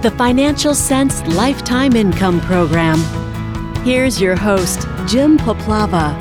the Financial Sense Lifetime Income Program. Here's your host, Jim Poplava.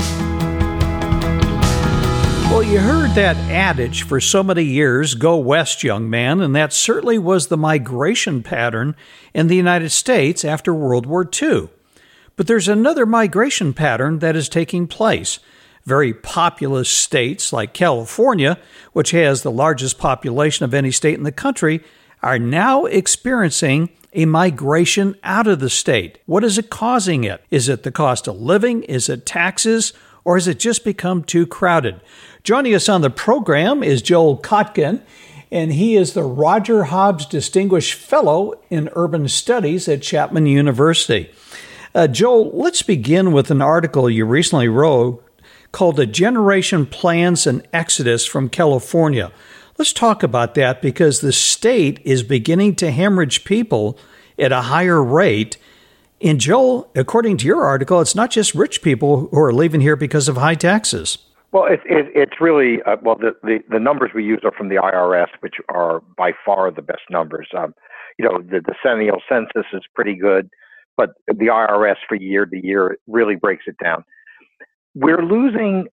Well, you heard that adage for so many years, go west, young man, and that certainly was the migration pattern in the United States after World War II. But there's another migration pattern that is taking place. Very populous states like California, which has the largest population of any state in the country, are now experiencing a migration out of the state. What is it causing it? Is it the cost of living? Is it taxes? Or has it just become too crowded? Joining us on the program is Joel Kotkin, and he is the Roger Hobbs Distinguished Fellow in Urban Studies at Chapman University. Joel, let's begin with an article you recently wrote called "A Generation Plans an Exodus from California." Let's talk about that because the state is beginning to hemorrhage people at a higher rate. And Joel, according to your article, it's not just rich people who are leaving here because of high taxes. Well, it's really, the numbers we use are from the IRS, which are by far the best numbers. The decennial census is pretty good, but the IRS for year to year really breaks it down. We're losing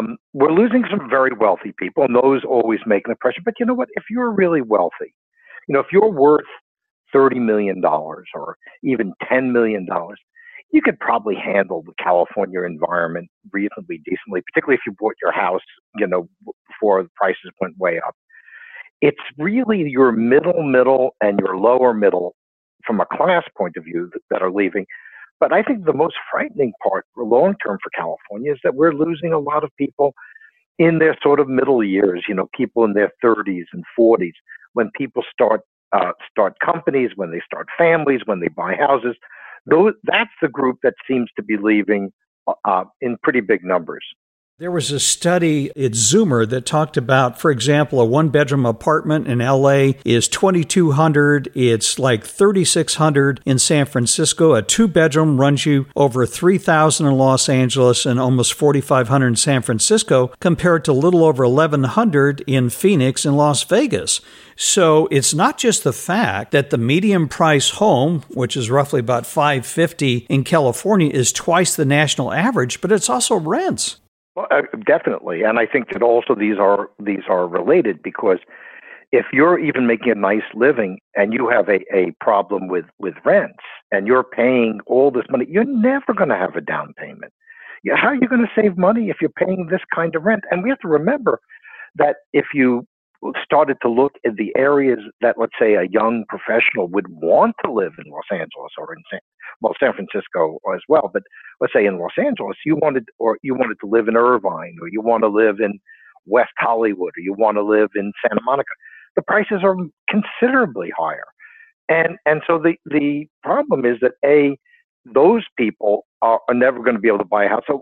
some very wealthy people, and those always make an impression. But you know what? If you're really wealthy, if you're worth $30 million or even $10 million, you could probably handle the California environment reasonably decently, particularly if you bought your house, before the prices went way up. It's really your middle, and your lower middle from a class point of view that are leaving. But I think the most frightening part for long term for California is that we're losing a lot of people in their sort of middle years, people in their 30s and 40s, when people start companies, when they start families, when they buy houses. That's the group that seems to be leaving in pretty big numbers. There was a study at Zoomer that talked about, for example, a one-bedroom apartment in LA is $2,200. It's like $3,600 in San Francisco. A two-bedroom runs you over $3,000 in Los Angeles and almost $4,500 in San Francisco, compared to a little over $1,100 in Phoenix and Las Vegas. So it's not just the fact that the median price home, which is roughly about $550 in California, is twice the national average, but it's also rents. Well, definitely, and I think that also these are related, because if you're even making a nice living and you have a problem with rents and you're paying all this money, you're never going to have a down payment. How are you going to save money if you're paying this kind of rent? And we have to remember that if you started to look at the areas that, let's say, a young professional would want to live in Los Angeles or in San Francisco as well, but let's say in Los Angeles, you wanted to live in Irvine, or you want to live in West Hollywood, or you want to live in Santa Monica, the prices are considerably higher. And so the problem is that those people are never going to be able to buy a house. So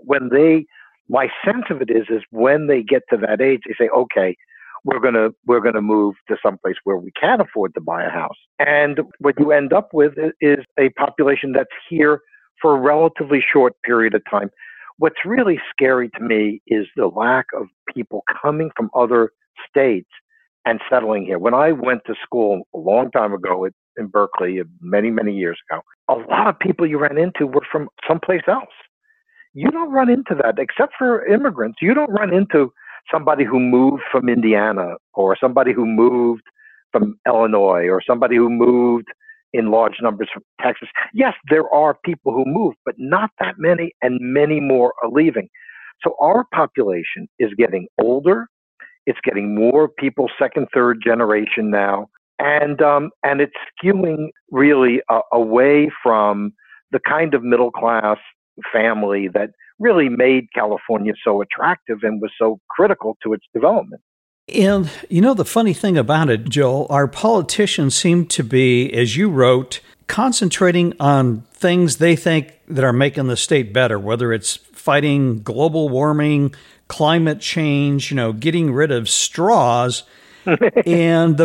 my sense of it is when they get to that age, they say, okay, we're gonna move to someplace where we can afford to buy a house. And what you end up with is a population that's here for a relatively short period of time. What's really scary to me is the lack of people coming from other states and settling here. When I went to school a long time ago in Berkeley, many, many years ago, a lot of people you ran into were from someplace else. You don't run into that, except for immigrants. You don't run into somebody who moved from Indiana, or somebody who moved from Illinois, or somebody who moved in large numbers from Texas. Yes, there are people who move, but not that many, and many more are leaving. So our population is getting older. It's getting more people, second, third generation now, and it's skewing really away from the kind of middle class family that really made California so attractive and was so critical to its development. And the funny thing about it, Joel, our politicians seem to be, as you wrote, concentrating on things they think that are making the state better, whether it's fighting global warming, climate change, getting rid of straws. and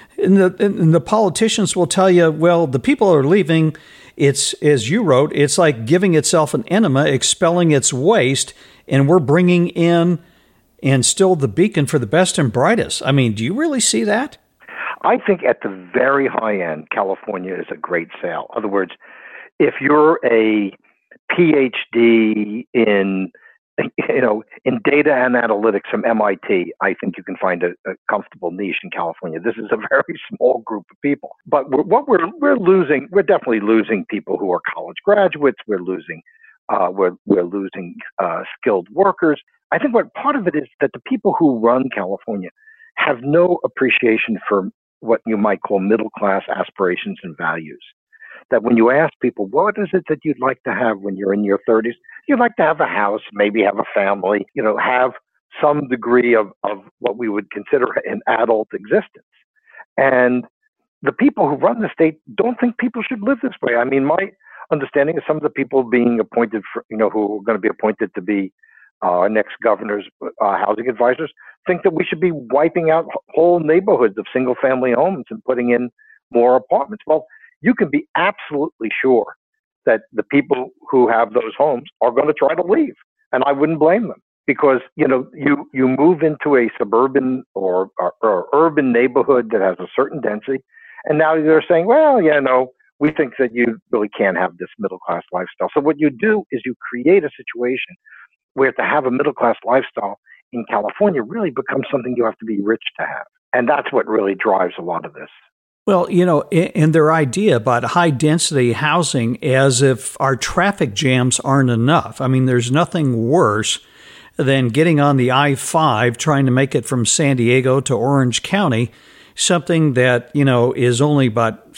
the politicians will tell you, well, the people are leaving. It's, as you wrote, it's like giving itself an enema, expelling its waste, and we're bringing in and still the beacon for the best and brightest. I mean, do you really see that? I think at the very high end, California is a great sale. In other words, if you're a PhD in data and analytics from MIT, I think you can find a comfortable niche in California. This is a very small group of people. But we're losing, we're definitely losing people who are college graduates. We're losing skilled workers. I think what part of it is that the people who run California have no appreciation for what you might call middle class aspirations and values. That when you ask people, what is it that you'd like to have when you're in your 30s? You'd like to have a house, maybe have a family, have some degree of what we would consider an adult existence. And the people who run the state don't think people should live this way. I mean, my understanding is some of the people being appointed who are going to be appointed to be next governor's housing advisors think that we should be wiping out whole neighborhoods of single family homes and putting in more apartments. Well, you can be absolutely sure that the people who have those homes are going to try to leave. And I wouldn't blame them because, you move into a suburban or urban neighborhood that has a certain density. And now they're saying, well, we think that you really can't have this middle class lifestyle. So what you do is you create a situation where to have a middle class lifestyle in California really becomes something you have to be rich to have. And that's what really drives a lot of this. Well, in their idea about high-density housing as if our traffic jams aren't enough. I mean, there's nothing worse than getting on the I-5 trying to make it from San Diego to Orange County. Something that, is only about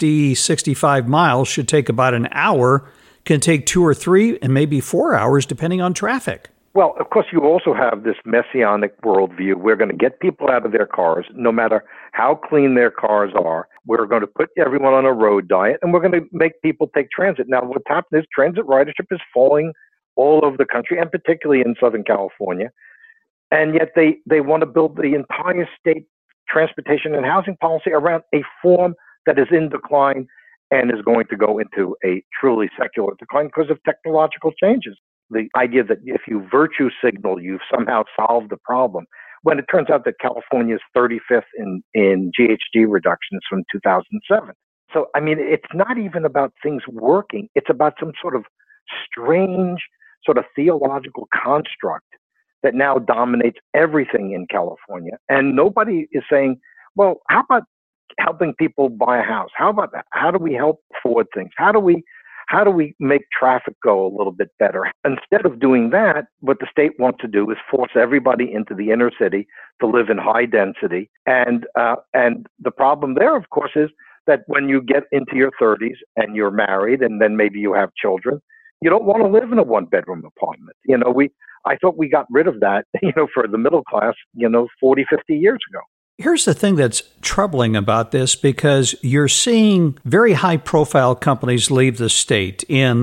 65 miles, should take about an hour, can take 2 or 3 and maybe 4 hours depending on traffic. Well, of course, you also have this messianic worldview. We're going to get people out of their cars, no matter how clean their cars are. We're going to put everyone on a road diet, and we're going to make people take transit. Now, what's happened is transit ridership is falling all over the country, and particularly in Southern California. And yet they want to build the entire state transportation and housing policy around a form that is in decline and is going to go into a truly secular decline because of technological changes. The idea that if you virtue signal, you've somehow solved the problem, when it turns out that California is 35th in GHG reductions from 2007. So, I mean, it's not even about things working. It's about some sort of strange sort of theological construct that now dominates everything in California. And nobody is saying, well, how about helping people buy a house? How do we help forward things? How do we make traffic go a little bit better? Instead of doing that, what the state wants to do is force everybody into the inner city to live in high density. And the problem there, of course, is that when you get into your 30s and you're married and then maybe you have children, you don't want to live in a one-bedroom apartment. I thought we got rid of that, for the middle class, 40, 50 years ago. Here's the thing that's troubling about this, because you're seeing very high-profile companies leave the state. In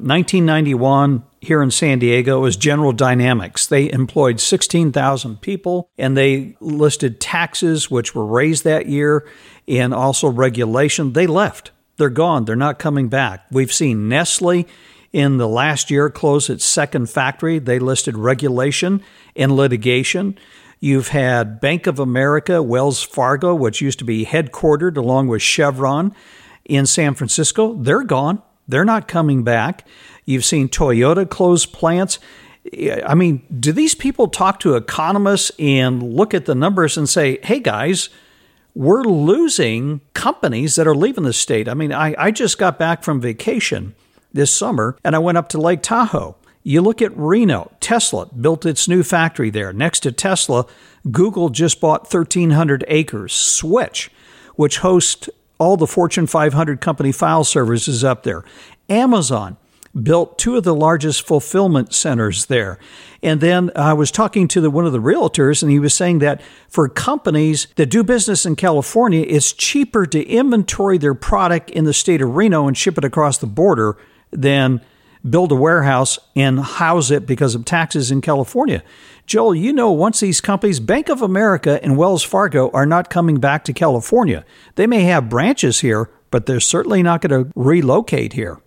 1991, here in San Diego, it was General Dynamics. They employed 16,000 people, and they listed taxes, which were raised that year, and also regulation. They left. They're gone. They're not coming back. We've seen Nestle in the last year close its second factory. They listed regulation and litigation. You've had Bank of America, Wells Fargo, which used to be headquartered along with Chevron in San Francisco. They're gone. They're not coming back. You've seen Toyota close plants. I mean, do these people talk to economists and look at the numbers and say, hey, guys, we're losing companies that are leaving the state? I mean, I just got back from vacation this summer, and I went up to Lake Tahoe. You look at Reno. Tesla built its new factory there. Next to Tesla, Google just bought 1,300 acres. Switch, which hosts all the Fortune 500 company file servers, is up there. Amazon built 2 of the largest fulfillment centers there. And then I was talking to one of the realtors, and he was saying that for companies that do business in California, it's cheaper to inventory their product in the state of Reno and ship it across the border than build a warehouse and house it because of taxes in California. Joel, once these companies, Bank of America and Wells Fargo, are not coming back to California. They may have branches here, but they're certainly not going to relocate here.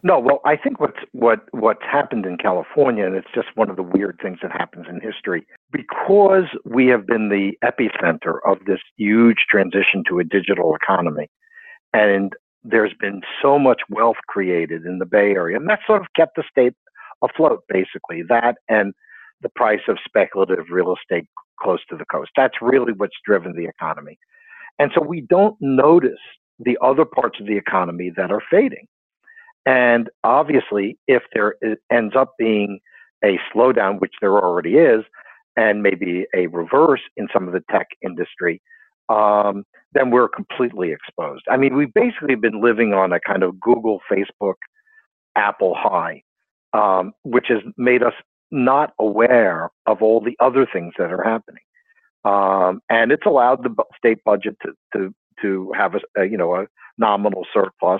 No, well, I think what's happened in California, and it's just one of the weird things that happens in history, because we have been the epicenter of this huge transition to a digital economy, and there's been so much wealth created in the Bay Area, and that sort of kept the state afloat, basically. That and the price of speculative real estate close to the coast. That's really what's driven the economy. And so we don't notice the other parts of the economy that are fading. And obviously, if there ends up being a slowdown, which there already is, and maybe a reverse in some of the tech industry, then we're completely exposed. I mean, we've basically been living on a kind of Google, Facebook, Apple high, which has made us not aware of all the other things that are happening. And it's allowed the state budget to have a nominal surplus.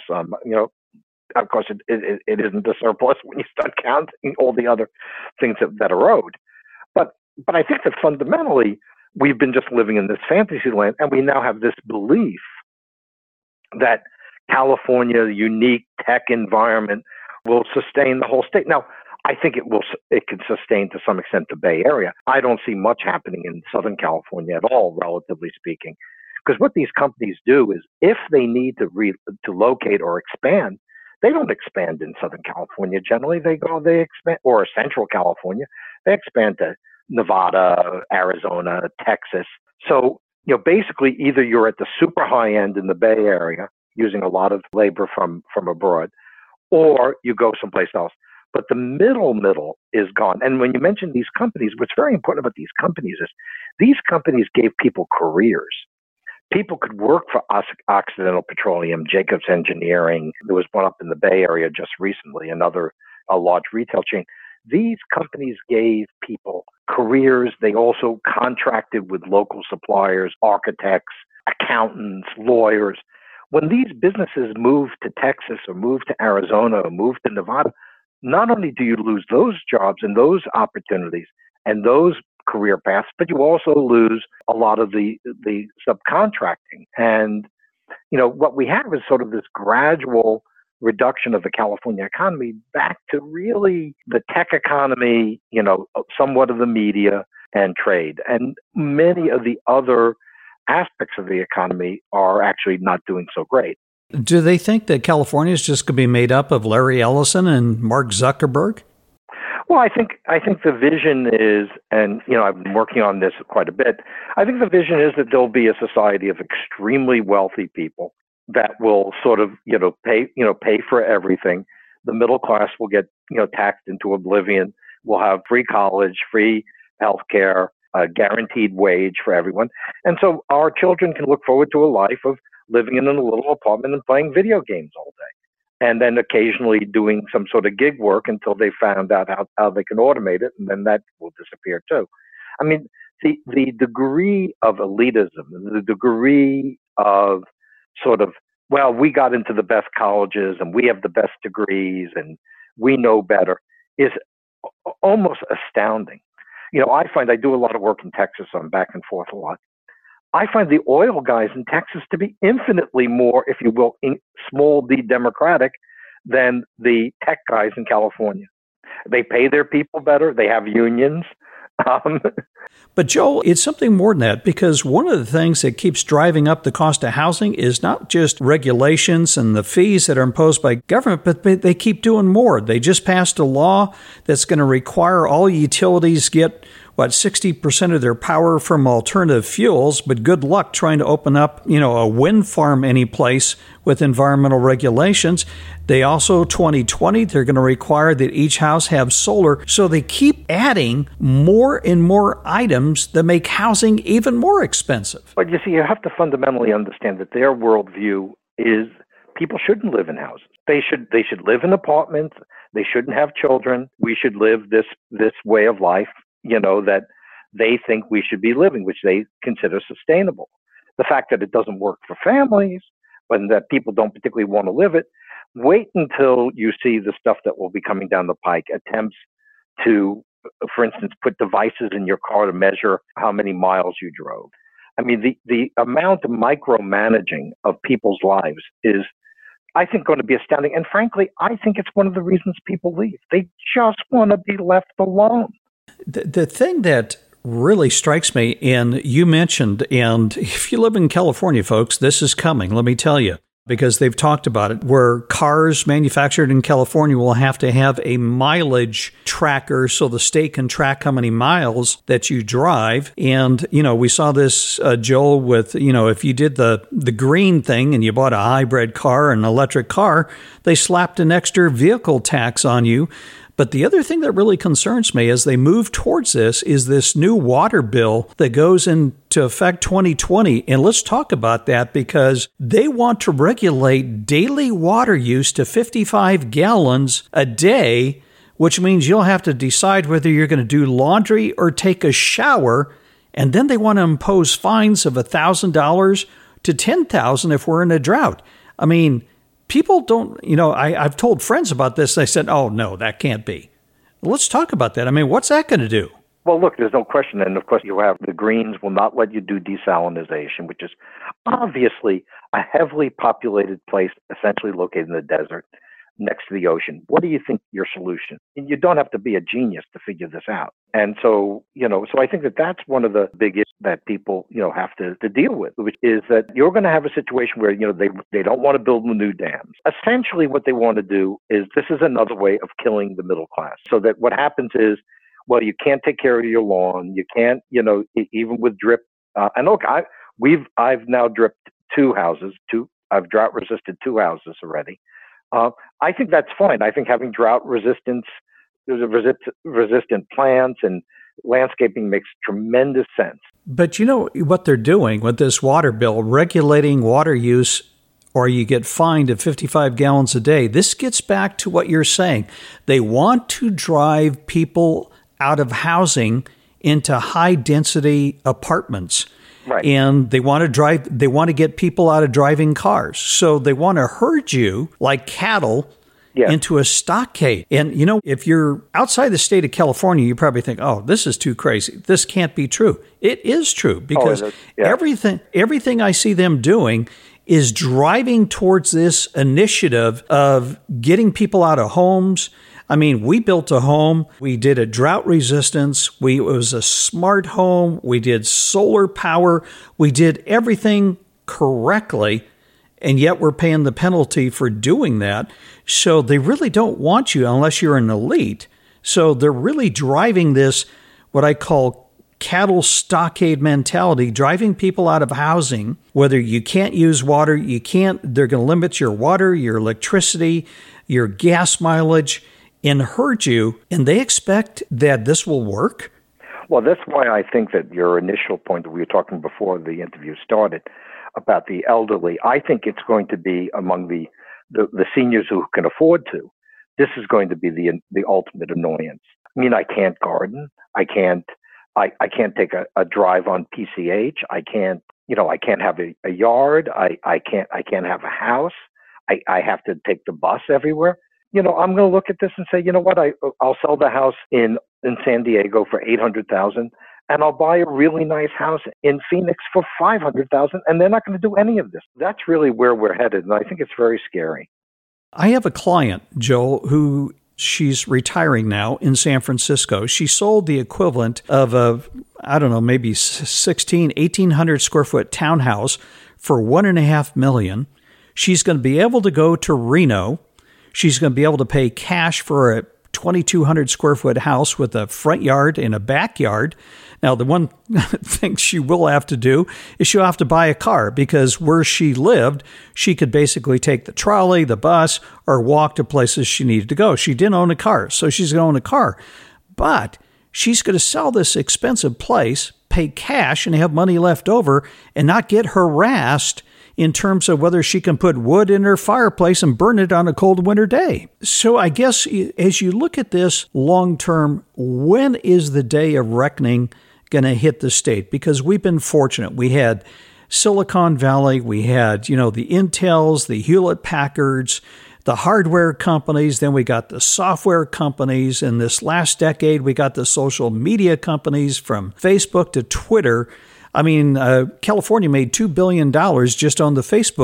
Of course, it isn't a surplus when you start counting all the other things that are owed. But I think that fundamentally, we've been just living in this fantasy land, and we now have this belief that California's unique tech environment will sustain the whole state. Now, I think it can sustain to some extent the Bay Area. I don't see much happening in Southern California at all, relatively speaking, because what these companies do is, if they need to locate or expand, they don't expand in Southern California. Generally, they expand, or Central California, they expand to Nevada, Arizona, Texas. So, basically, either you're at the super high end in the Bay Area, using a lot of labor from abroad, or you go someplace else. But the middle is gone. And when you mention these companies, what's very important about these companies is these companies gave people careers. People could work for Occidental Petroleum, Jacobs Engineering. There was one up in the Bay Area just recently, a large retail chain. These companies gave people careers. They also contracted with local suppliers, architects, accountants, lawyers. When these businesses moved to Texas or moved to Arizona or moved to Nevada, not only do you lose those jobs and those opportunities and those career paths, but you also lose a lot of the subcontracting. And, what we have is sort of this gradual reduction of the California economy back to really the tech economy, somewhat of the media and trade. And many of the other aspects of the economy are actually not doing so great. Do they think that California is just going to be made up of Larry Ellison and Mark Zuckerberg? Well, I think the vision is, and I've been working on this quite a bit. I think the vision is that there'll be a society of extremely wealthy people that will sort of pay for everything. The middle class will get taxed into oblivion. We'll have free college, free healthcare, a guaranteed wage for everyone, and so our children can look forward to a life of living in a little apartment and playing video games all day, and then occasionally doing some sort of gig work until they found out how they can automate it, and then that will disappear too. I mean, the degree of elitism, the degree of sort of, well, we got into the best colleges and we have the best degrees and we know better, is almost astounding. I find I do a lot of work in Texas, so I'm back and forth a lot. I find the oil guys in Texas to be infinitely more, if you will, small d democratic than the tech guys in California. They pay their people better. They have unions. But Joel, it's something more than that, because one of the things that keeps driving up the cost of housing is not just regulations and the fees that are imposed by government, but they keep doing more. They just passed a law that's going to require all utilities get 60% of their power from alternative fuels, but good luck trying to open up, a wind farm any place with environmental regulations. They also, 2020, they're going to require that each house have solar. So they keep adding more and more items that make housing even more expensive. But you see, you have to fundamentally understand that their worldview is people shouldn't live in houses. They should live in apartments. They shouldn't have children. We should live this way of life, that they think we should be living, which they consider sustainable. The fact that it doesn't work for families, and that people don't particularly want to live it, wait until you see the stuff that will be coming down the pike, attempts to, for instance, put devices in your car to measure how many miles you drove. I mean, the amount of micromanaging of people's lives is I think, going to be astounding. And frankly, I think it's one of the reasons people leave. They just want to be left alone. The thing that really strikes me, and you mentioned, and if you live in California, folks, this is coming, let me tell you, because they've talked about it, where cars manufactured in California will have to have a mileage tracker so the state can track how many miles that you drive. And, we saw this, Joel, with, if you did the green thing and you bought a hybrid car, an electric car, they slapped an extra vehicle tax on you. But the other thing that really concerns me as they move towards this is this new water bill that goes into effect 2020. And let's talk about that because they want to regulate daily water use to 55 gallons a day, which means you'll have to decide whether you're going to do laundry or take a shower. And then they want to impose fines of $1,000 to $10,000 if we're in a drought. I mean, people don't, I've told friends about this. They said, oh, no, that can't be. Let's talk about that. I mean, what's that going to do? Well, look, there's no question. And of course, you have the Greens will not let you do desalinization, which is obviously a heavily populated place, essentially located in the desert next to the ocean. What do you think your solution? And you don't have to be a genius to figure this out. And so, so I think that that's one of the big issues that people, have to deal with, which is that you're going to have a situation where, they don't want to build new dams. Essentially what they want to do is this is another way of killing the middle class. So that what happens is, well, you can't take care of your lawn. You can't, even with drip. And look, I've now dripped I've drought resisted 2 houses already. I think that's fine. I think having drought resistant plants and landscaping makes tremendous sense. But you know what they're doing with this water bill, regulating water use, or you get fined at 55 gallons a day. This gets back to what you're saying. They want to drive people out of housing into high density apartments. Right. And they want to get people out of driving cars. So they want to herd you like cattle into a stockade. And, if you're outside the state of California, you probably think, oh, this is too crazy. This can't be true. It is true because everything I see them doing is driving towards this initiative of getting people out of homes. I mean, we built a home. We did a drought resistance. It was a smart home. We did solar power. We did everything correctly, and yet we're paying the penalty for doing that. So they really don't want you unless you're an elite. So they're really driving this, what I call cattle stockade mentality, driving people out of housing, whether you can't use water, they're going to limit your water, your electricity, your gas mileage, and hurt you, and they expect that this will work? Well, that's why I think that your initial point that we were talking before the interview started about the elderly, I think it's going to be among the seniors who can afford to. This is going to be the ultimate annoyance. I mean, I can't garden. I can't take a drive on PCH. I can't have a yard. I can't have a house. I have to take the bus everywhere. I'm going to look at this and say, you know what? I'll sell the house in San Diego for $800,000, and I'll buy a really nice house in Phoenix for $500,000, and they're not going to do any of this. That's really where we're headed, and I think it's very scary. I have a client, Joel, who she's retiring now in San Francisco. She sold the equivalent of maybe 1,800 square foot townhouse for $1.5 million. She's going to be able to go to Reno. She's going to be able to pay cash for a 2,200 square foot house with a front yard and a backyard. Now, the one thing she will have to do is she'll have to buy a car because where she lived, she could basically take the trolley, the bus, or walk to places she needed to go. She didn't own a car, so she's going to own a car. But she's going to sell this expensive place, pay cash, and have money left over and not get harassed in terms of whether she can put wood in her fireplace and burn it on a cold winter day. So I guess as you look at this long term, when is the day of reckoning going to hit the state? Because we've been fortunate. We had Silicon Valley, we had, the Intels, the Hewlett Packards, the hardware companies, then we got the software companies. In this last decade, we got the social media companies from Facebook to Twitter. I mean, California made $2 billion just on the Facebook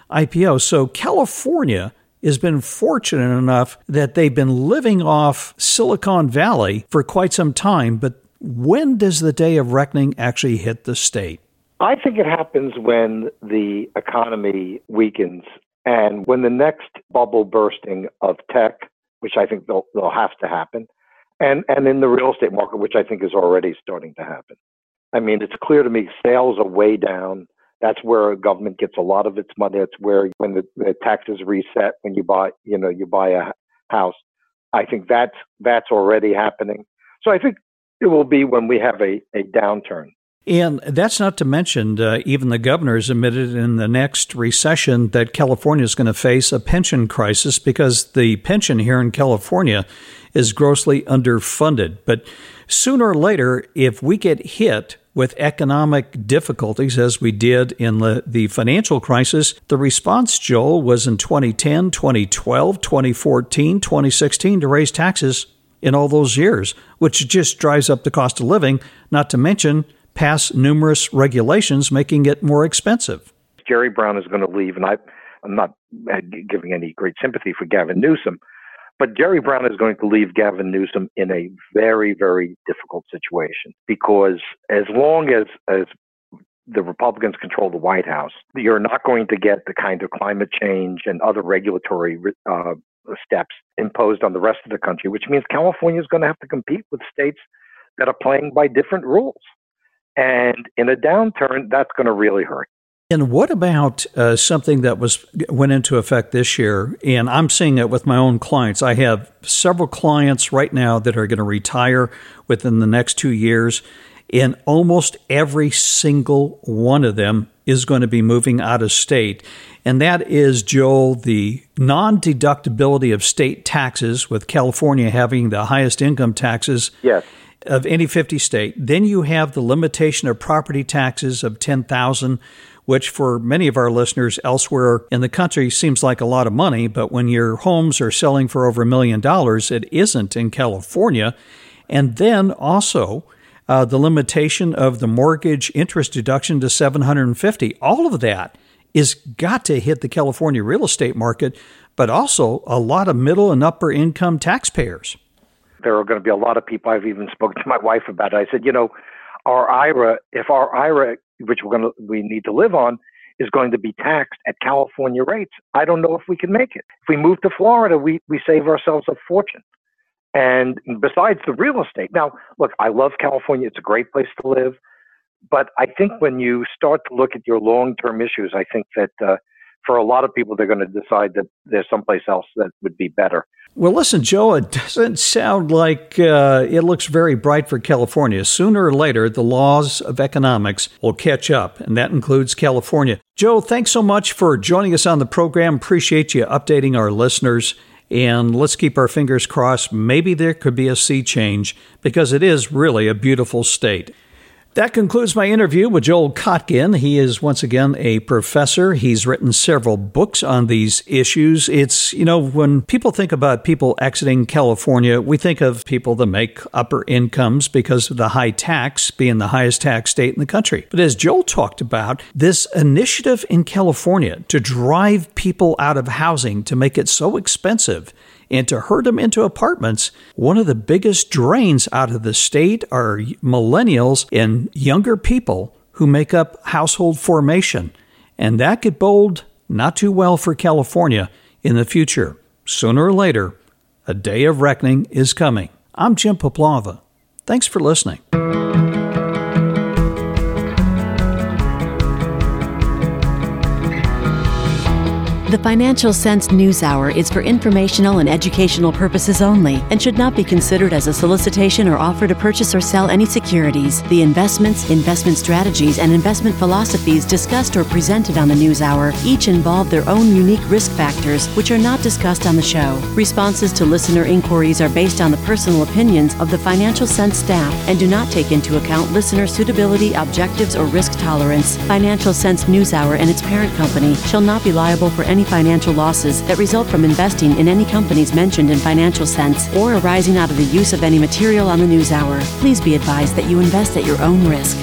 IPO. So California has been fortunate enough that they've been living off Silicon Valley for quite some time. But when does the day of reckoning actually hit the state? I think it happens when the economy weakens and when the next bubble bursting of tech, which I think they'll have to happen, and in the real estate market, which I think is already starting to happen. I mean, it's clear to me sales are way down. That's where government gets a lot of its money. That's where when the taxes reset when you buy a house. I think that's already happening. So I think it will be when we have a downturn. And that's not to mention, even the governors admitted in the next recession that California is going to face a pension crisis because the pension here in California is grossly underfunded. But sooner or later, if we get hit with economic difficulties, as we did in the financial crisis, the response, Joel, was in 2010, 2012, 2014, 2016 to raise taxes in all those years, which just drives up the cost of living, not to mention pass numerous regulations making it more expensive. Jerry Brown is going to leave, and I'm not giving any great sympathy for Gavin Newsom, but Jerry Brown is going to leave Gavin Newsom in a very, very difficult situation because as long as the Republicans control the White House, you're not going to get the kind of climate change and other regulatory steps imposed on the rest of the country, which means California is going to have to compete with states that are playing by different rules. And in a downturn, that's going to really hurt. And what about something that went into effect this year? And I'm seeing it with my own clients. I have several clients right now that are going to retire within the next 2 years. And almost every single one of them is going to be moving out of state. And that is, Joel, the non-deductibility of state taxes, with California having the highest income taxes. Yes. Of any 50 state. Then you have the limitation of property taxes of $10,000, which for many of our listeners elsewhere in the country seems like a lot of money, but when your homes are selling for over $1 million, it isn't in California. And then also the limitation of the mortgage interest deduction to $750. All of that is got to hit the California real estate market, but also a lot of middle and upper income taxpayers. There are going to be a lot of people. I've even spoken to my wife about it. I said, our IRA, if our IRA, which we need to live on, is going to be taxed at California rates, I don't know if we can make it. If we move to Florida, we save ourselves a fortune. And besides the real estate, now, look, I love California. It's a great place to live. But I think when you start to look at your long-term issues, I think that for a lot of people, they're going to decide that there's someplace else that would be better. Well, listen, Joe, it doesn't sound like it looks very bright for California. Sooner or later, the laws of economics will catch up, and that includes California. Joe, thanks so much for joining us on the program. Appreciate you updating our listeners, and let's keep our fingers crossed. Maybe there could be a sea change, because it is really a beautiful state. That concludes my interview with Joel Kotkin. He is, once again, a professor. He's written several books on these issues. It's, when people think about people exiting California, we think of people that make upper incomes because of the high tax, being the highest tax state in the country. But as Joel talked about, this initiative in California to drive people out of housing, to make it so expensive, and to herd them into apartments, one of the biggest drains out of the state are millennials and younger people who make up household formation. And that could bode not too well for California in the future. Sooner or later, a day of reckoning is coming. I'm Jim Poplava. Thanks for listening. The Financial Sense News Hour is for informational and educational purposes only and should not be considered as a solicitation or offer to purchase or sell any securities. The investments, investment strategies, and investment philosophies discussed or presented on the News Hour each involve their own unique risk factors, which are not discussed on the show. Responses to listener inquiries are based on the personal opinions of the Financial Sense staff and do not take into account listener suitability, objectives, or risk tolerance. Financial Sense News Hour and its parent company shall not be liable for any financial losses that result from investing in any companies mentioned in Financial Sense or arising out of the use of any material on the News Hour. Please be advised that you invest at your own risk.